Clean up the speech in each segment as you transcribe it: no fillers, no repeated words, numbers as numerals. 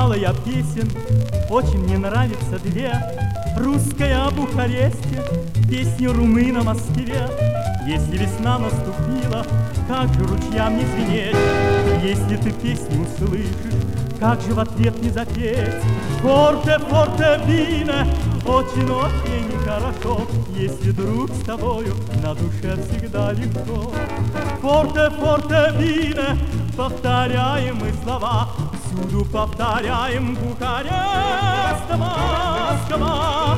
немало я песен, очень мне нравится две. Русская о Бухаресте, песню румын о Москве. Если весна наступила, как же ручьям не звенеть? Если ты песню услышишь, как же в ответ не запеть? Форте, форте, бине, очень-очень хорошо, если друг с тобою на душе всегда легко. Форте, форте, бине, повторяем мы слова, всюду повторяем: Бухарест, Москва.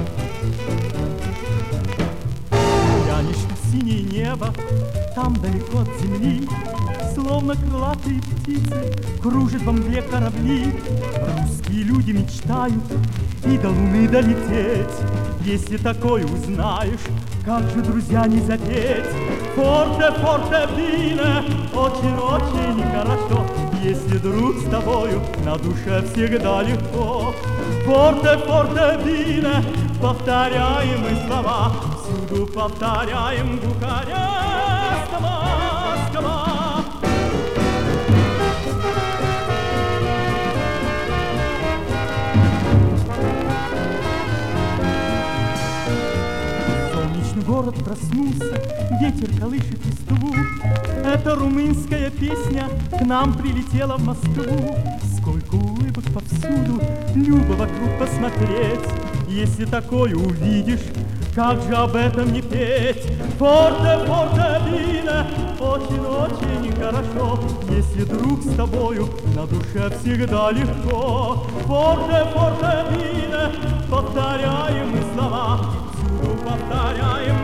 Глянешь на синее небо, там далеко от земли, словно крылатые птицы, кружат во мгле корабли. Русские люди мечтают и до луны долететь. Если такое узнаешь, как же, друзья, не запеть? Форте, форте, бине, очень-очень хорошо, если друг с тобою на душе всегда легко. Форте, форте, бине, повторяем мы слова, всюду повторяем: Бухарест, Москва. Солнечный город проснулся, ветер колышет листву. Эта румынская песня к нам прилетела в Москву. Сколько улыбок повсюду, любо вокруг посмотреть. Если такое увидишь, как же об этом не петь? Форте, форте, бине, очень-очень хорошо, если друг с тобою на душе всегда легко. Форте, форте, бине, повторяем мы слова, всюду повторяем: